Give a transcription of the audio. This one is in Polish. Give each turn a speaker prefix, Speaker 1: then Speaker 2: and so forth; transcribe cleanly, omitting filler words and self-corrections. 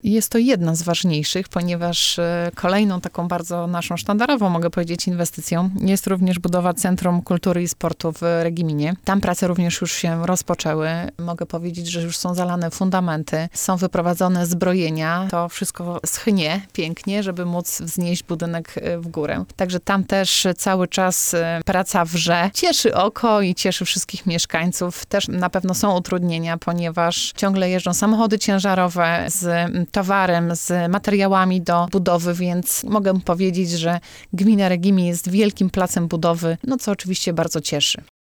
Speaker 1: Jest to jedna z ważniejszych, ponieważ kolejną taką bardzo naszą sztandarową, mogę powiedzieć, inwestycją jest również budowa Centrum Kultury i Sportu w Regiminie. Tam prace również już się rozpoczęły. Mogę powiedzieć, że już są zalane fundamenty, są wyprowadzone zbrojenia. To wszystko schnie pięknie, żeby móc wznieść budynek w górę. Także tam też cały czas praca wrze. Cieszy oko i cieszy wszystkich mieszkańców. Też na pewno są utrudnienia, ponieważ ciągle jeżdżą samochody ciężarowe z towarem, z materiałami do budowy, więc mogę powiedzieć, że gmina Regimi jest wielkim placem budowy, no co oczywiście bardzo cieszy.